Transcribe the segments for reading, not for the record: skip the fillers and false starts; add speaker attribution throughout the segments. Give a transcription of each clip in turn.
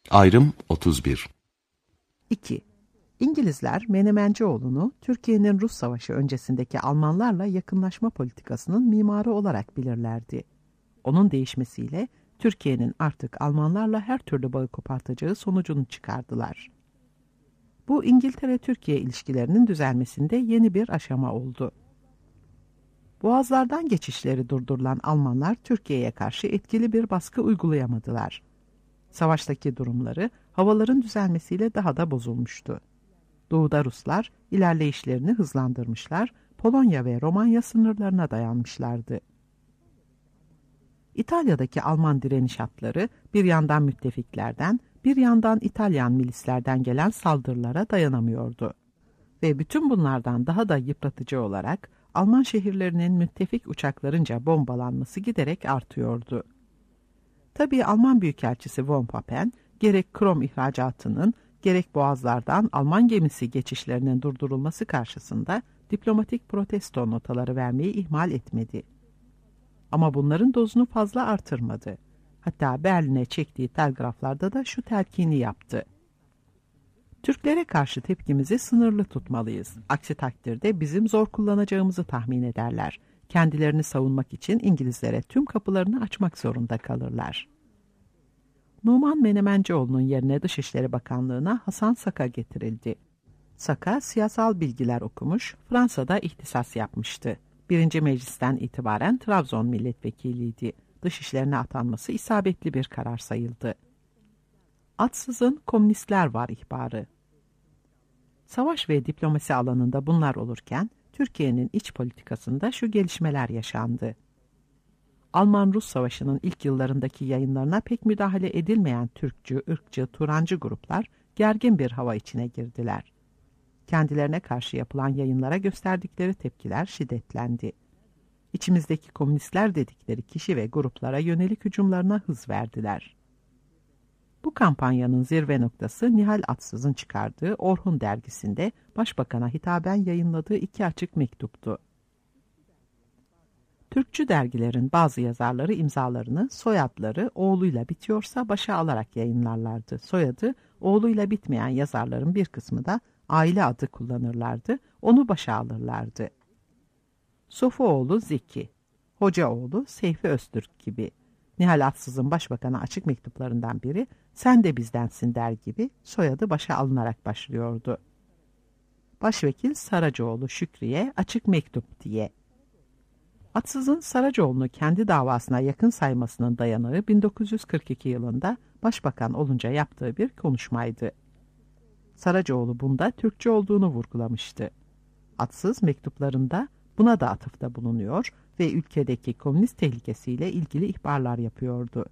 Speaker 1: Ayrım 31.
Speaker 2: 2. İngilizler Menemencioğlu'nu Türkiye'nin Rus Savaşı öncesindeki Almanlarla yakınlaşma politikasının mimarı olarak bilirlerdi. Onun değişmesiyle Türkiye'nin artık Almanlarla her türlü bağı kopartacağı sonucunu çıkardılar. Bu İngiltere-Türkiye ilişkilerinin düzelmesinde yeni bir aşama oldu. Boğazlardan geçişleri durdurulan Almanlar Türkiye'ye karşı etkili bir baskı uygulayamadılar. Savaştaki durumları havaların düzelmesiyle daha da bozulmuştu. Doğuda Ruslar ilerleyişlerini hızlandırmışlar, Polonya ve Romanya sınırlarına dayanmışlardı. İtalya'daki Alman direniş hatları bir yandan müttefiklerden, bir yandan İtalyan milislerden gelen saldırılara dayanamıyordu. Ve bütün bunlardan daha da yıpratıcı olarak Alman şehirlerinin müttefik uçaklarınca bombalanması giderek artıyordu. Tabii Alman Büyükelçisi von Papen, gerek krom ihracatının, gerek boğazlardan Alman gemisi geçişlerinin durdurulması karşısında diplomatik protesto notaları vermeyi ihmal etmedi. Ama bunların dozunu fazla artırmadı. Hatta Berlin'e çektiği telgraflarda da şu telkini yaptı. Türklere karşı tepkimizi sınırlı tutmalıyız. Aksi takdirde bizim zor kullanacağımızı tahmin ederler. Kendilerini savunmak için İngilizlere tüm kapılarını açmak zorunda kalırlar. Numan Menemencioğlu'nun yerine Dışişleri Bakanlığı'na Hasan Saka getirildi. Saka siyasal bilgiler okumuş, Fransa'da ihtisas yapmıştı. 1. Meclis'ten itibaren Trabzon milletvekiliydi. Dışişlerine atanması isabetli bir karar sayıldı. Atsız'ın komünistler var ihbarı. Savaş ve diplomasi alanında bunlar olurken, Türkiye'nin iç politikasında şu gelişmeler yaşandı. Alman-Rus Savaşı'nın ilk yıllarındaki yayınlarına pek müdahale edilmeyen Türkçü, ırkçı, Turancı gruplar gergin bir hava içine girdiler. Kendilerine karşı yapılan yayınlara gösterdikleri tepkiler şiddetlendi. İçimizdeki komünistler dedikleri kişi ve gruplara yönelik hücumlarına hız verdiler. Bu kampanyanın zirve noktası Nihal Atsız'ın çıkardığı Orhun dergisinde Başbakan'a hitaben yayınladığı 2 açık mektuptu. Türkçü dergilerin bazı yazarları imzalarını soyadları oğluyla bitiyorsa başa alarak yayınlarlardı. Soyadı oğluyla bitmeyen yazarların bir kısmı da aile adı kullanırlardı, onu başa alırlardı. Sofuoğlu Zeki, Hocaoğlu Seyfi Öztürk gibi. Nihal Atsız'ın başbakana açık mektuplarından biri sen de bizdensin der gibi soyadı başa alınarak başlıyordu. Başvekil Saracoğlu Şükriye açık mektup diye. Atsız'ın Saracoğlu'nu kendi davasına yakın saymasının dayanağı 1942 yılında başbakan olunca yaptığı bir konuşmaydı. Saracoğlu bunda Türkçe olduğunu vurgulamıştı. Atsız mektuplarında buna da atıfta bulunuyor ve ülkedeki komünist tehlikesiyle ilgili ihbarlar yapıyordu.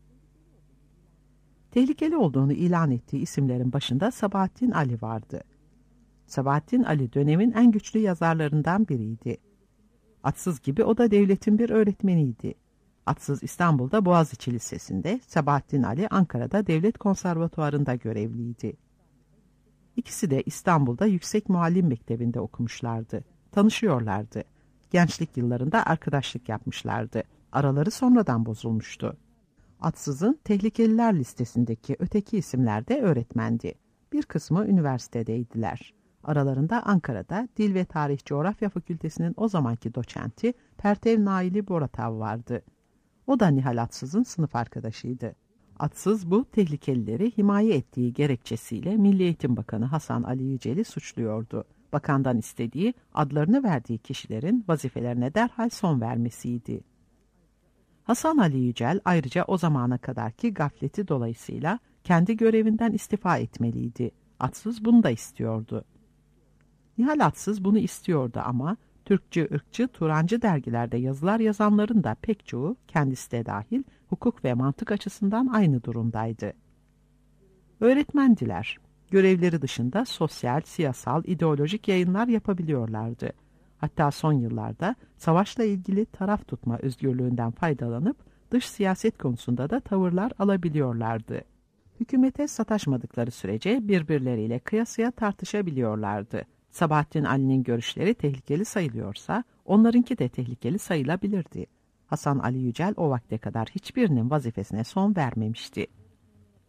Speaker 2: Tehlikeli olduğunu ilan ettiği isimlerin başında Sabahattin Ali vardı. Sabahattin Ali dönemin en güçlü yazarlarından biriydi. Atsız gibi o da devletin bir öğretmeniydi. Atsız İstanbul'da Boğaziçi Lisesi'nde, Sabahattin Ali Ankara'da Devlet Konservatuvarı'nda görevliydi. İkisi de İstanbul'da Yüksek Muallim Mektebi'nde okumuşlardı. Tanışıyorlardı. Gençlik yıllarında arkadaşlık yapmışlardı. Araları sonradan bozulmuştu. Atsız'ın tehlikeliler listesindeki öteki isimler de öğretmendi. Bir kısmı üniversitedeydiler. Aralarında Ankara'da Dil ve Tarih Coğrafya Fakültesi'nin o zamanki doçenti Pertev Naili Boratav vardı. O da Nihal Atsız'ın sınıf arkadaşıydı. Atsız bu tehlikelileri himaye ettiği gerekçesiyle Milli Eğitim Bakanı Hasan Ali Yücel'i suçluyordu. Bakandan istediği adlarını verdiği kişilerin vazifelerine derhal son vermesiydi. Hasan Ali Yücel ayrıca o zamana kadarki gafleti dolayısıyla kendi görevinden istifa etmeliydi. Atsız bunu da istiyordu. Nihal Atsız bunu istiyordu ama Türkçü, ırkçı, Turancı dergilerde yazılar yazanların da pek çoğu, kendisi de dahil, hukuk ve mantık açısından aynı durumdaydı. Öğretmendiler. Görevleri dışında sosyal, siyasal, ideolojik yayınlar yapabiliyorlardı. Hatta son yıllarda savaşla ilgili taraf tutma özgürlüğünden faydalanıp dış siyaset konusunda da tavırlar alabiliyorlardı. Hükümete sataşmadıkları sürece birbirleriyle kıyasıya tartışabiliyorlardı. Sabahattin Ali'nin görüşleri tehlikeli sayılıyorsa onlarınki de tehlikeli sayılabilirdi. Hasan Ali Yücel o vakte kadar hiçbirinin vazifesine son vermemişti.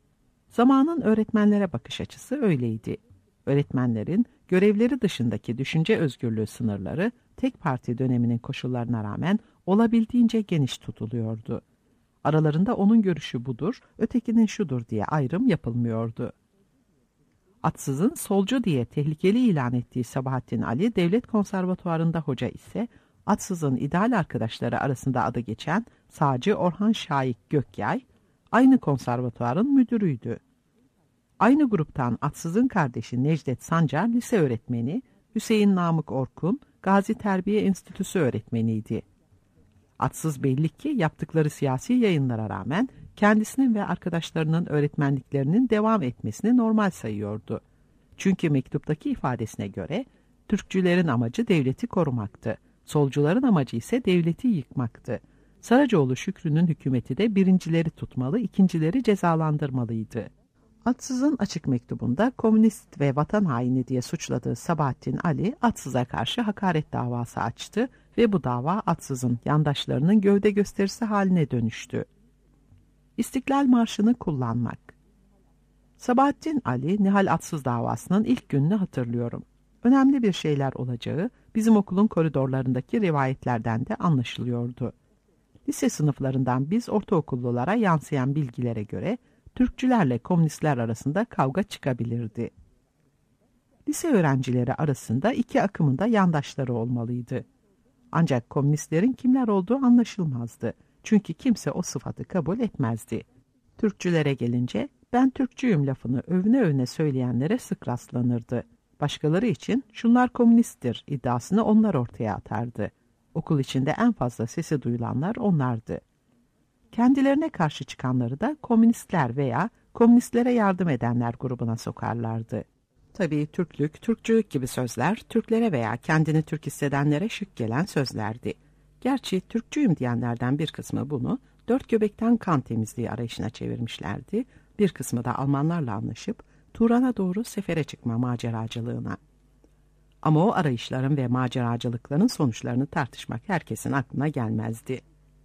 Speaker 2: Zamanın öğretmenlere bakış açısı öyleydi. Öğretmenlerin görevleri dışındaki düşünce özgürlüğü sınırları tek parti döneminin koşullarına rağmen olabildiğince geniş tutuluyordu. Aralarında onun görüşü budur, ötekinin şudur diye ayrım yapılmıyordu. Atsız'ın solcu diye tehlikeli ilan ettiği Sabahattin Ali Devlet Konservatuvarı'nda hoca ise Atsız'ın ideal arkadaşları arasında adı geçen sağcı Orhan Şahik Gökyay aynı konservatuvarın müdürüydü. Aynı gruptan Atsız'ın kardeşi Necdet Sancar lise öğretmeni, Hüseyin Namık Orkun Gazi Terbiye Enstitüsü öğretmeniydi. Atsız belli ki yaptıkları siyasi yayınlara rağmen kendisinin ve arkadaşlarının öğretmenliklerinin devam etmesini normal sayıyordu. Çünkü mektuptaki ifadesine göre Türkçülerin amacı devleti korumaktı. Solcuların amacı ise devleti yıkmaktı. Saracoğlu Şükrü'nün hükümeti de birincileri tutmalı, ikincileri cezalandırmalıydı. Atsız'ın açık mektubunda komünist ve vatan haini diye suçladığı Sabahattin Ali, Atsız'a karşı hakaret davası açtı ve bu dava Atsız'ın yandaşlarının gövde gösterisi haline dönüştü. İstiklal Marşı'nı kullanmak. Sabahattin Ali, Nihal Atsız davasının ilk gününü hatırlıyorum. Önemli bir şeyler olacağı bizim okulun koridorlarındaki rivayetlerden de anlaşılıyordu. Lise sınıflarından biz ortaokullulara yansıyan bilgilere göre Türkçülerle komünistler arasında kavga çıkabilirdi. Lise öğrencileri arasında iki akımın da yandaşları olmalıydı. Ancak komünistlerin kimler olduğu anlaşılmazdı. Çünkü kimse o sıfatı kabul etmezdi. Türkçülere gelince ben Türkçüyüm lafını övüne övüne söyleyenlere sık rastlanırdı. Başkaları için şunlar komünisttir iddiasını onlar ortaya atardı. Okul içinde en fazla sesi duyulanlar onlardı. Kendilerine karşı çıkanları da komünistler veya komünistlere yardım edenler grubuna sokarlardı. Tabii Türklük, Türkçülük gibi sözler Türklere veya kendini Türk hissedenlere şık gelen sözlerdi. Gerçi Türkçüyüm diyenlerden bir kısmı bunu dört göbekten kan temizliği arayışına çevirmişlerdi. Bir kısmı da Almanlarla anlaşıp Turan'a doğru sefere çıkma maceracılığına. Ama o arayışların ve maceracılıkların sonuçlarını tartışmak herkesin aklına gelmezdi.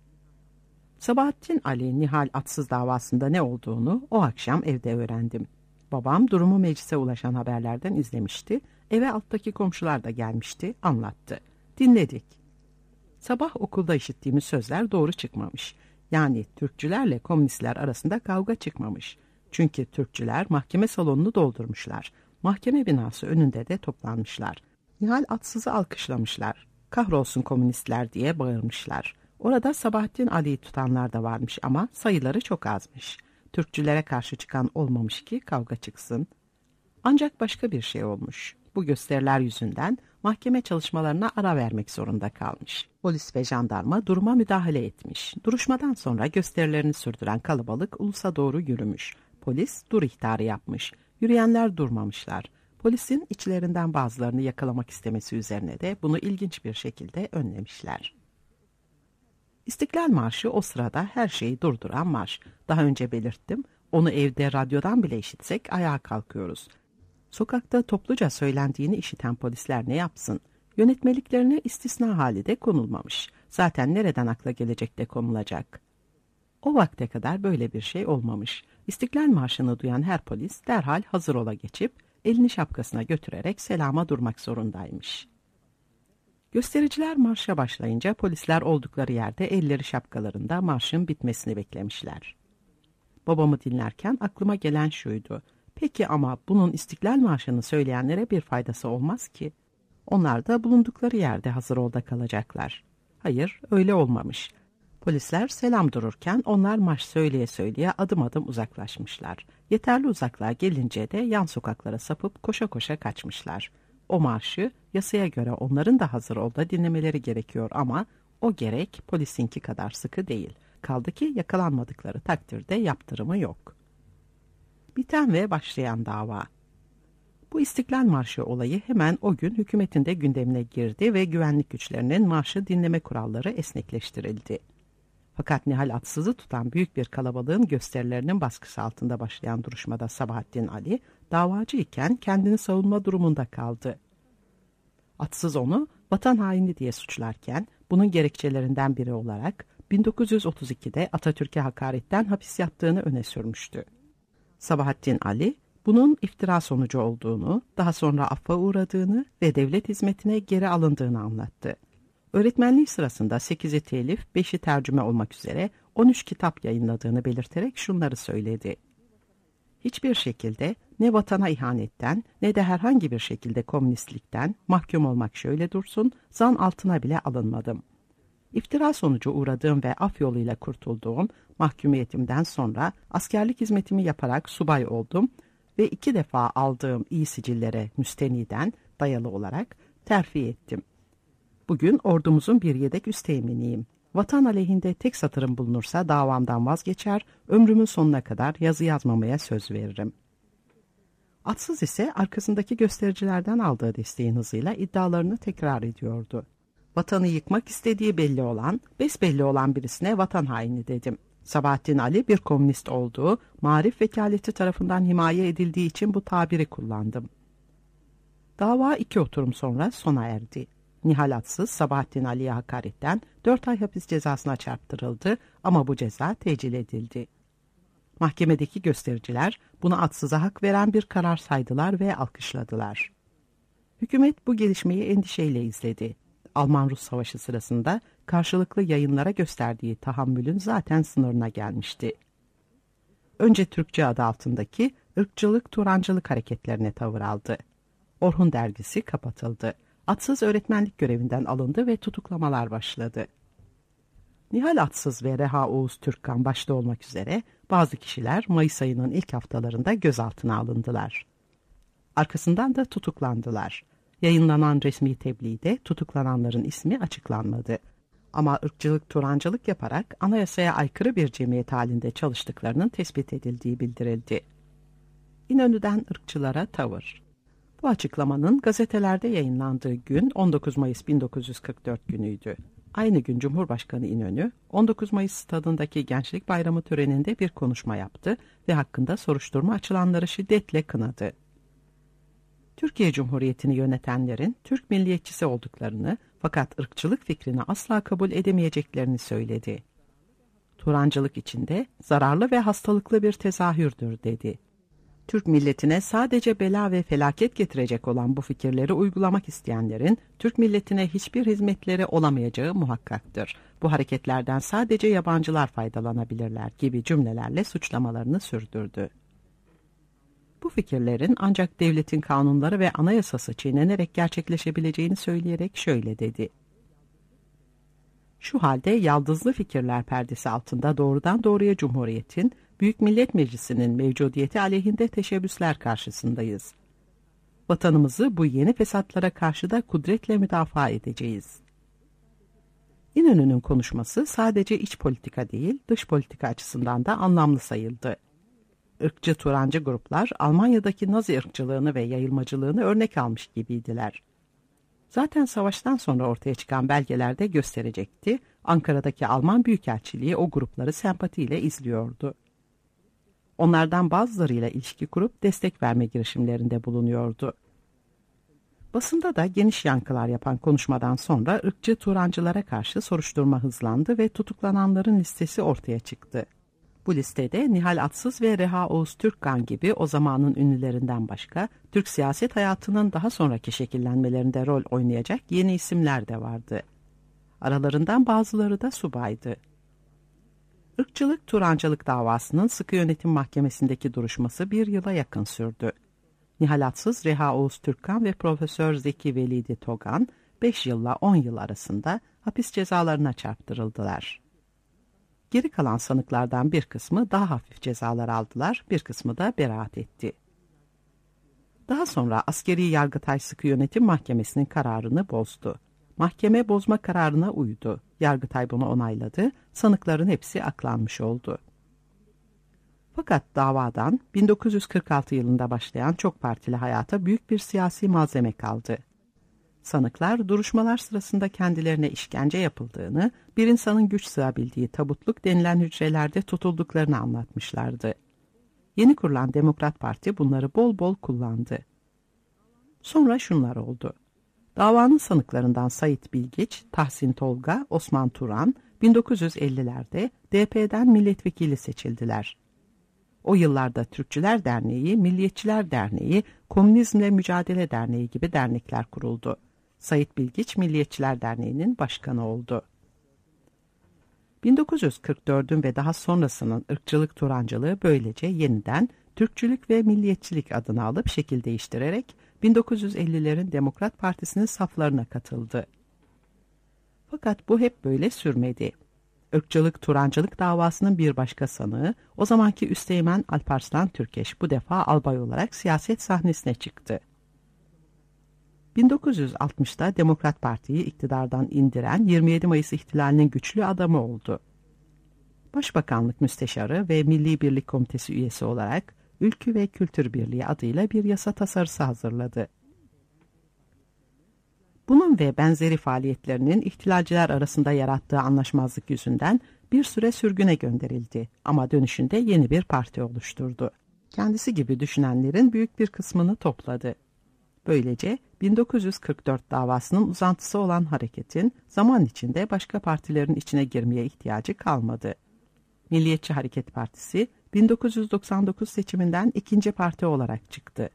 Speaker 2: Sabahattin Ali Nihal Atsız davasında ne olduğunu o akşam evde öğrendim. Babam durumu meclise ulaşan haberlerden izlemişti. Eve alttaki komşular da gelmişti, anlattı. Dinledik. Sabah okulda işittiğimiz sözler doğru çıkmamış. Yani Türkçülerle komünistler arasında kavga çıkmamış. Çünkü Türkçüler mahkeme salonunu doldurmuşlar. Mahkeme binası önünde de toplanmışlar. Nihal Atsız'ı alkışlamışlar. Kahrolsun komünistler diye bağırmışlar. Orada Sabahattin Ali'yi tutanlar da varmış ama sayıları çok azmış. Türkçülere karşı çıkan olmamış ki kavga çıksın. Ancak başka bir şey olmuş. Bu gösteriler yüzünden mahkeme çalışmalarına ara vermek zorunda kalmış. Polis ve jandarma duruma müdahale etmiş. Duruşmadan sonra gösterilerini sürdüren kalabalık ulusa doğru yürümüş. Polis dur ihtarı yapmış. Yürüyenler durmamışlar. Polisin içlerinden bazılarını yakalamak istemesi üzerine de bunu ilginç bir şekilde önlemişler. İstiklal Marşı o sırada her şeyi durduran marş. Daha önce belirttim, onu evde radyodan bile işitsek ayağa kalkıyoruz. Sokakta topluca söylendiğini işiten polisler ne yapsın? Yönetmeliklerine istisna hali de konulmamış. Zaten nereden akla gelecek de konulacak? O vakte kadar böyle bir şey olmamış. İstiklal Marşı'nı duyan her polis derhal hazır ola geçip elini şapkasına götürerek selama durmak zorundaymış. Göstericiler marşa başlayınca polisler oldukları yerde elleri şapkalarında marşın bitmesini beklemişler. Babamı dinlerken aklıma gelen şuydu. Peki ama bunun İstiklal Marşı'nı söyleyenlere bir faydası olmaz ki. Onlar da bulundukları yerde hazır olda kalacaklar. Hayır, öyle olmamış. Polisler selam dururken onlar marş söyleye söyleye adım adım uzaklaşmışlar. Yeterli uzaklığa gelince de yan sokaklara sapıp koşa koşa kaçmışlar. O marşı yasaya göre onların da hazır olda dinlemeleri gerekiyor ama o gerek polisinki kadar sıkı değil. Kaldı ki yakalanmadıkları takdirde yaptırımı yok. Biten ve başlayan dava. Bu İstiklal Marşı olayı hemen o gün hükümetin de gündemine girdi ve güvenlik güçlerinin marşı dinleme kuralları esnekleştirildi. Fakat Nihal Atsız'ı tutan büyük bir kalabalığın gösterilerinin baskısı altında başlayan duruşmada Sabahattin Ali, davacı iken kendini savunma durumunda kaldı. Atsız onu vatan haini diye suçlarken, bunun gerekçelerinden biri olarak 1932'de Atatürk'e hakaretten hapis yattığını öne sürmüştü. Sabahattin Ali, bunun iftira sonucu olduğunu, daha sonra affa uğradığını ve devlet hizmetine geri alındığını anlattı. Öğretmenliği sırasında 8'i telif, 5'i tercüme olmak üzere 13 kitap yayınladığını belirterek şunları söyledi. Hiçbir şekilde ne vatana ihanetten ne de herhangi bir şekilde komünistlikten mahkum olmak şöyle dursun, zan altına bile alınmadım. İftira sonucu uğradığım ve af yoluyla kurtulduğum mahkumiyetimden sonra askerlik hizmetimi yaparak subay oldum ve 2 defa aldığım iyi sicillere müsteniden dayalı olarak terfi ettim. Bugün ordumuzun bir yedek üsteğmeniyim. Vatan aleyhinde tek satırım bulunursa davamdan vazgeçer, ömrümün sonuna kadar yazı yazmamaya söz veririm. Atsız ise arkasındaki göstericilerden aldığı desteğin hızıyla iddialarını tekrar ediyordu. Vatanı yıkmak istediği belli olan, besbelli olan birisine vatan haini dedim. Sabahattin Ali bir komünist olduğu, Maarif Vekaleti tarafından himaye edildiği için bu tabiri kullandım. Dava 2 oturum sonra sona erdi. Nihal Atsız, Sabahattin Ali'ye hakaretten 4 ay hapis cezasına çarptırıldı ama bu ceza tecil edildi. Mahkemedeki göstericiler bunu Atsız'a hak veren bir karar saydılar ve alkışladılar. Hükümet bu gelişmeyi endişeyle izledi. Alman-Rus Savaşı sırasında karşılıklı yayınlara gösterdiği tahammülün zaten sınırına gelmişti. Önce Türkçe adı altındaki ırkçılık, Turancılık hareketlerine tavır aldı. Orhun dergisi kapatıldı. Atsız öğretmenlik görevinden alındı ve tutuklamalar başladı. Nihal Atsız ve Reha Oğuz Türkkan başta olmak üzere bazı kişiler Mayıs ayının ilk haftalarında gözaltına alındılar. Arkasından da tutuklandılar. Yayınlanan resmi tebliğde tutuklananların ismi açıklanmadı. Ama ırkçılık, Turancılık yaparak anayasaya aykırı bir cemiyet halinde çalıştıklarının tespit edildiği bildirildi. İnönü'den ırkçılara tavır. Bu açıklamanın gazetelerde yayınlandığı gün 19 Mayıs 1944 günüydü. Aynı gün Cumhurbaşkanı İnönü, 19 Mayıs stadındaki Gençlik Bayramı töreninde bir konuşma yaptı ve hakkında soruşturma açılanları şiddetle kınadı. Türkiye Cumhuriyeti'ni yönetenlerin Türk milliyetçisi olduklarını fakat ırkçılık fikrini asla kabul edemeyeceklerini söyledi. Turancılık içinde zararlı ve hastalıklı bir tezahürdür dedi. Türk milletine sadece bela ve felaket getirecek olan bu fikirleri uygulamak isteyenlerin Türk milletine hiçbir hizmetleri olamayacağı muhakkaktır. Bu hareketlerden sadece yabancılar faydalanabilirler gibi cümlelerle suçlamalarını sürdürdü. Bu fikirlerin ancak devletin kanunları ve anayasası çiğnenerek gerçekleşebileceğini söyleyerek şöyle dedi. Şu halde yaldızlı fikirler perdesi altında doğrudan doğruya Cumhuriyet'in, Büyük Millet Meclisi'nin mevcudiyeti aleyhinde teşebbüsler karşısındayız. Vatanımızı bu yeni fesatlara karşı da kudretle müdafaa edeceğiz. İnönü'nün konuşması sadece iç politika değil, dış politika açısından da anlamlı sayıldı. Irkçı Turancı gruplar Almanya'daki Nazi ırkçılığını ve yayılmacılığını örnek almış gibiydiler. Zaten savaştan sonra ortaya çıkan belgelerde gösterecekti, Ankara'daki Alman Büyükelçiliği o grupları sempatiyle izliyordu. Onlardan bazılarıyla ilişki kurup destek verme girişimlerinde bulunuyordu. Basında da geniş yankılar yapan konuşmadan sonra ırkçı Turancılara karşı soruşturma hızlandı ve tutuklananların listesi ortaya çıktı. Bu listede Nihal Atsız ve Reha Oğuz Türkkan gibi o zamanın ünlülerinden başka Türk siyaset hayatının daha sonraki şekillenmelerinde rol oynayacak yeni isimler de vardı. Aralarından bazıları da subaydı. Irkçılık, Turancılık davasının sıkı yönetim mahkemesindeki duruşması 1 yıla yakın sürdü. Nihal Atsız, Reha Oğuz Türkkan ve Profesör Zeki Velidi Togan 5 yılla 10 yıl arasında hapis cezalarına çarptırıldılar. Geri kalan sanıklardan bir kısmı daha hafif cezalar aldılar, bir kısmı da beraat etti. Daha sonra Askeri Yargıtay Sıkı Yönetim Mahkemesi'nin kararını bozdu. Mahkeme bozma kararına uydu. Yargıtay bunu onayladı, sanıkların hepsi aklanmış oldu. Fakat davadan 1946 yılında başlayan çok partili hayata büyük bir siyasi malzeme kaldı. Sanıklar duruşmalar sırasında kendilerine işkence yapıldığını, bir insanın güç sığabildiği tabutluk denilen hücrelerde tutulduklarını anlatmışlardı. Yeni kurulan Demokrat Parti bunları bol bol kullandı. Sonra şunlar oldu. Davanın sanıklarından Sait Bilgiç, Tahsin Tolga, Osman Turan 1950'lerde DP'den milletvekili seçildiler. O yıllarda Türkçüler Derneği, Milliyetçiler Derneği, Komünizmle Mücadele Derneği gibi dernekler kuruldu. Sait Bilgiç Milliyetçiler Derneği'nin başkanı oldu. 1944'ün ve daha sonrasının ırkçılık turancılığı böylece yeniden Türkçülük ve Milliyetçilik adını alıp şekil değiştirerek 1950'lerin Demokrat Partisi'nin saflarına katıldı. Fakat bu hep böyle sürmedi. Irkçılık turancılık davasının bir başka sanığı, o zamanki Üsteğmen Alparslan Türkeş bu defa albay olarak siyaset sahnesine çıktı. 1960'da Demokrat Parti'yi iktidardan indiren 27 Mayıs ihtilalinin güçlü adamı oldu. Başbakanlık Müsteşarı ve Milli Birlik Komitesi üyesi olarak Ülkü ve Kültür Birliği adıyla bir yasa tasarısı hazırladı. Bunun ve benzeri faaliyetlerinin ihtilalciler arasında yarattığı anlaşmazlık yüzünden bir süre sürgüne gönderildi ama dönüşünde yeni bir parti oluşturdu. Kendisi gibi düşünenlerin büyük bir kısmını topladı. Böylece 1944 davasının uzantısı olan hareketin zaman içinde başka partilerin içine girmeye ihtiyacı kalmadı. Milliyetçi Hareket Partisi 1999 seçiminden ikinci parti olarak çıktı.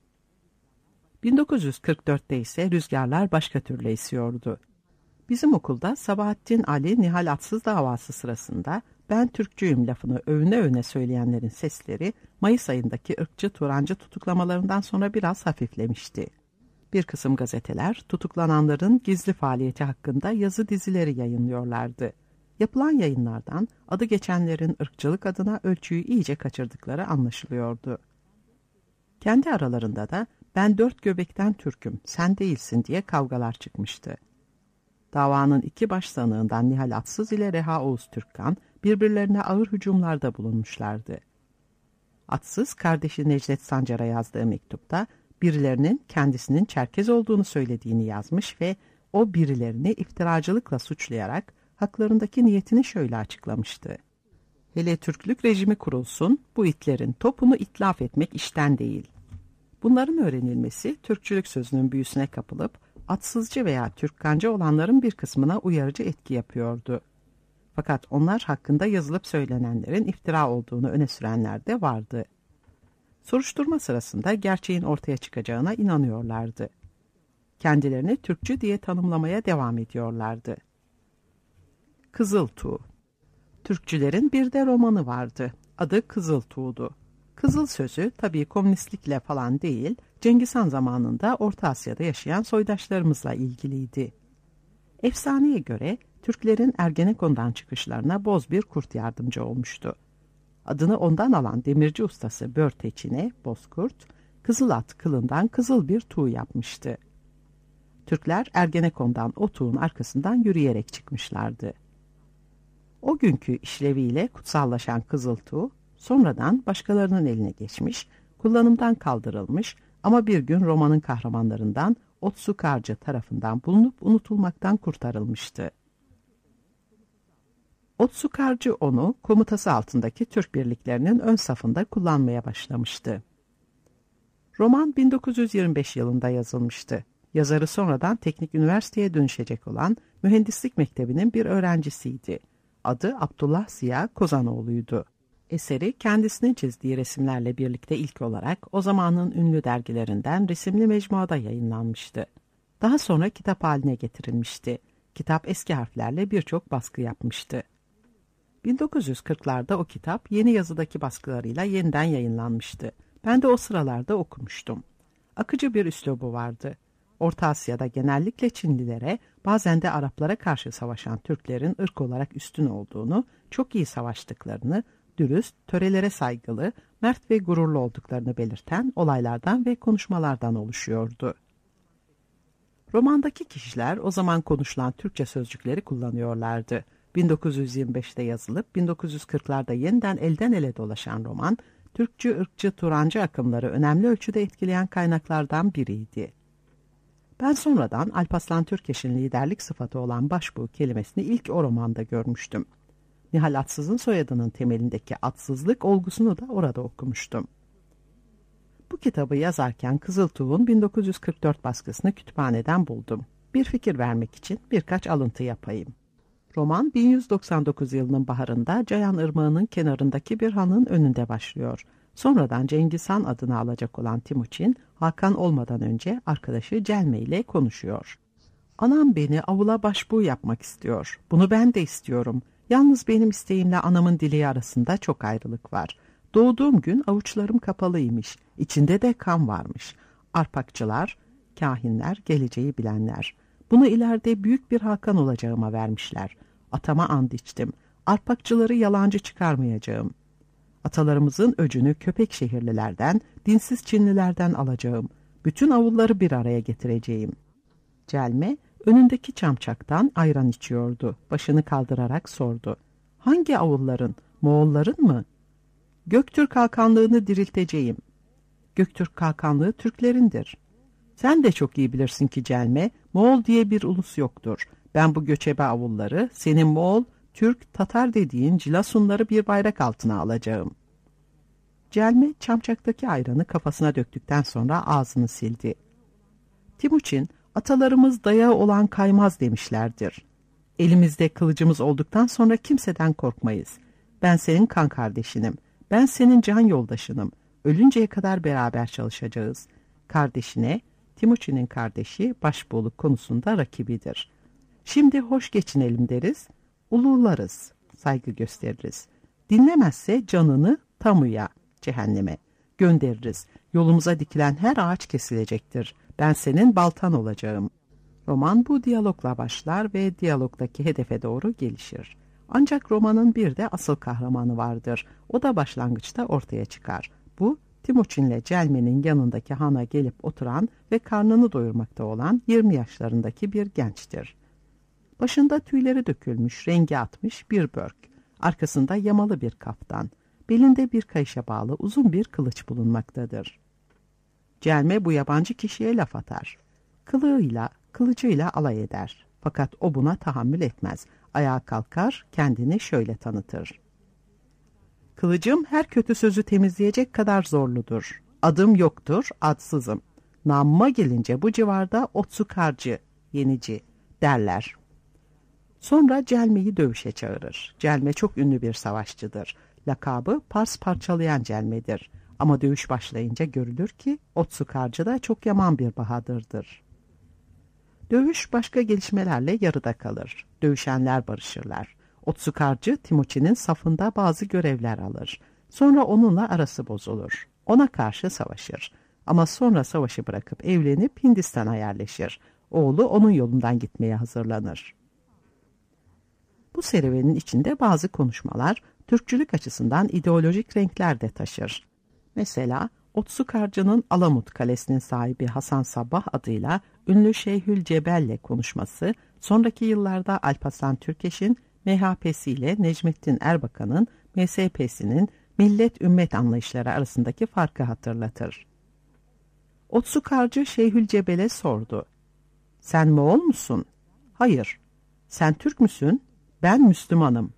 Speaker 2: 1944'te ise rüzgarlar başka türlü esiyordu. Bizim okulda Sabahattin Ali Nihal Atsız davası sırasında ben Türkçüyüm lafını övüne övüne söyleyenlerin sesleri Mayıs ayındaki ırkçı Turancı tutuklamalarından sonra biraz hafiflemişti. Bir kısım gazeteler tutuklananların gizli faaliyeti hakkında yazı dizileri yayınlıyorlardı. Yapılan yayınlardan adı geçenlerin ırkçılık adına ölçüyü iyice kaçırdıkları anlaşılıyordu. Kendi aralarında da ben 4 göbekten Türk'üm, sen değilsin diye kavgalar çıkmıştı. Davanın iki baş sanığından Nihal Atsız ile Reha Oğuz Türkkan birbirlerine ağır hücumlarda bulunmuşlardı. Atsız, kardeşi Necdet Sancar'a yazdığı mektupta birilerinin kendisinin Çerkez olduğunu söylediğini yazmış ve o birilerini iftiracılıkla suçlayarak haklarındaki niyetini şöyle açıklamıştı. Hele Türklük rejimi kurulsun, bu itlerin topunu itlaf etmek işten değil. Bunların öğrenilmesi Türkçülük sözünün büyüsüne kapılıp atsızcı veya Türkkancı olanların bir kısmına uyarıcı etki yapıyordu. Fakat onlar hakkında yazılıp söylenenlerin iftira olduğunu öne sürenler de vardı. Soruşturma sırasında gerçeğin ortaya çıkacağına inanıyorlardı. Kendilerini Türkçü diye tanımlamaya devam ediyorlardı. Kızıl Tuğ. Türkçülerin bir de romanı vardı. Adı Kızıl Tuğ'du. Kızıl sözü tabii komünistlikle falan değil, Cengiz Han zamanında Orta Asya'da yaşayan soydaşlarımızla ilgiliydi. Efsaneye göre Türklerin Ergenekon'dan çıkışlarına boz bir kurt yardımcı olmuştu. Adını ondan alan demirci ustası Börteçin'e Bozkurt, kızıl at kılından kızıl bir tuğ yapmıştı. Türkler Ergenekon'dan o tuğun arkasından yürüyerek çıkmışlardı. O günkü işleviyle kutsallaşan kızıl tuğ, sonradan başkalarının eline geçmiş, kullanımdan kaldırılmış ama bir gün romanın kahramanlarından Otsukarcı tarafından bulunup unutulmaktan kurtarılmıştı. Otsukarcı onu komutası altındaki Türk birliklerinin ön safında kullanmaya başlamıştı. Roman 1925 yılında yazılmıştı. Yazarı sonradan Teknik Üniversiteye dönüşecek olan Mühendislik Mektebi'nin bir öğrencisiydi. Adı Abdullah Ziya Kozanoğlu'ydu. Eseri kendisinin çizdiği resimlerle birlikte ilk olarak o zamanın ünlü dergilerinden resimli mecmuada yayınlanmıştı. Daha sonra kitap haline getirilmişti. Kitap eski harflerle birçok baskı yapmıştı. 1940'larda o kitap yeni yazıdaki baskılarıyla yeniden yayınlanmıştı. Ben de o sıralarda okumuştum. Akıcı bir üslubu vardı. Orta Asya'da genellikle Çinlilere, bazen de Araplara karşı savaşan Türklerin ırk olarak üstün olduğunu, çok iyi savaştıklarını, dürüst, törelere saygılı, mert ve gururlu olduklarını belirten olaylardan ve konuşmalardan oluşuyordu. Romandaki kişiler o zaman konuşulan Türkçe sözcükleri kullanıyorlardı. 1925'te yazılıp 1940'larda yeniden elden ele dolaşan roman, Türkçü, ırkçı, Turancı akımları önemli ölçüde etkileyen kaynaklardan biriydi. Ben sonradan Alparslan Türkeş'in liderlik sıfatı olan başbuğ kelimesini ilk o romanda görmüştüm. Nihal Atsız'ın soyadının temelindeki atsızlık olgusunu da orada okumuştum. Bu kitabı yazarken Kızıl Tuğ'un 1944 baskısını kütüphaneden buldum. Bir fikir vermek için birkaç alıntı yapayım. Roman 1199 yılının baharında Cayan Irmağı'nın kenarındaki bir hanın önünde başlıyor. Sonradan Cengiz Han adını alacak olan Timuçin, Hakan olmadan önce arkadaşı Celme ile konuşuyor. Anam beni avula başbuğ yapmak istiyor. Bunu ben de istiyorum. Yalnız benim isteğimle anamın dileği arasında çok ayrılık var. Doğduğum gün avuçlarım kapalıymış. İçinde de kan varmış. Arpakçılar, kahinler, geleceği bilenler. Bunu ileride büyük bir Hakan olacağıma vermişler. Atama and içtim. Arpakçıları yalancı çıkarmayacağım. Atalarımızın öcünü köpek şehirlilerden, dinsiz Çinlilerden alacağım. Bütün avulları bir araya getireceğim. Celme önündeki çamçaktan ayran içiyordu. Başını kaldırarak sordu. Hangi avulların? Moğolların mı? Göktürk Hakanlığını dirilteceğim. Göktürk Hakanlığı Türklerindir. Sen de çok iyi bilirsin ki Celme, Moğol diye bir ulus yoktur. Ben bu göçebe avulları, senin Moğol, Türk, Tatar dediğin Cilasunları bir bayrak altına alacağım. Celme çamçaktaki ayranı kafasına döktükten sonra ağzını sildi. Timuçin, atalarımız dayağı olan kaymaz demişlerdir. Elimizde kılıcımız olduktan sonra kimseden korkmayız. Ben senin kan kardeşinim. Ben senin can yoldaşınım. Ölünceye kadar beraber çalışacağız. Kardeşine, Timuçin'in kardeşi başbuğluk konusunda rakibidir. Şimdi hoş geçinelim deriz, ulurlarız, saygı gösteririz. Dinlemezse canını tamuya, cehenneme göndeririz. Yolumuza dikilen her ağaç kesilecektir. Ben senin baltan olacağım. Roman bu diyalogla başlar ve diyalogdaki hedefe doğru gelişir. Ancak romanın bir de asıl kahramanı vardır. O da başlangıçta ortaya çıkar. Bu, Timuçin'le Celme'nin yanındaki hana gelip oturan ve karnını doyurmakta olan 20 yaşlarındaki bir gençtir. Başında tüyleri dökülmüş, rengi atmış bir börk. Arkasında yamalı bir kaftan. Belinde bir kayışa bağlı uzun bir kılıç bulunmaktadır. Celme bu yabancı kişiye laf atar. Kılığıyla, kılıcıyla alay eder. Fakat o buna tahammül etmez. Ayağa kalkar, kendini şöyle tanıtır. Kılıcım her kötü sözü temizleyecek kadar zorludur. Adım yoktur, adsızım. Namıma gelince bu civarda Otsukarcı, yenici derler. Sonra Celme'yi dövüşe çağırır. Celme çok ünlü bir savaşçıdır. Lakabı Pars parçalayan Celme'dir. Ama dövüş başlayınca görülür ki Otsukarcı da çok yaman bir bahadırdır. Dövüş başka gelişmelerle yarıda kalır. Dövüşenler barışırlar. Otsukarcı Timuçin'in safında bazı görevler alır. Sonra onunla arası bozulur. Ona karşı savaşır. Ama sonra savaşı bırakıp evlenip Hindistan'a yerleşir. Oğlu onun yolundan gitmeye hazırlanır. Bu serüvenin içinde bazı konuşmalar Türkçülük açısından ideolojik renkler de taşır. Mesela Otsukarcı'nın Alamut Kalesi'nin sahibi Hasan Sabbah adıyla ünlü Şeyhül Cebel'le konuşması, sonraki yıllarda Alparslan Türkeş'in MHP'si ile Necmettin Erbakan'ın MSP'sinin millet ümmet anlayışları arasındaki farkı hatırlatır. Otsukarcı Şeyhül Cebel'e sordu. Sen Moğol musun? Hayır. Sen Türk müsün? Ben Müslümanım.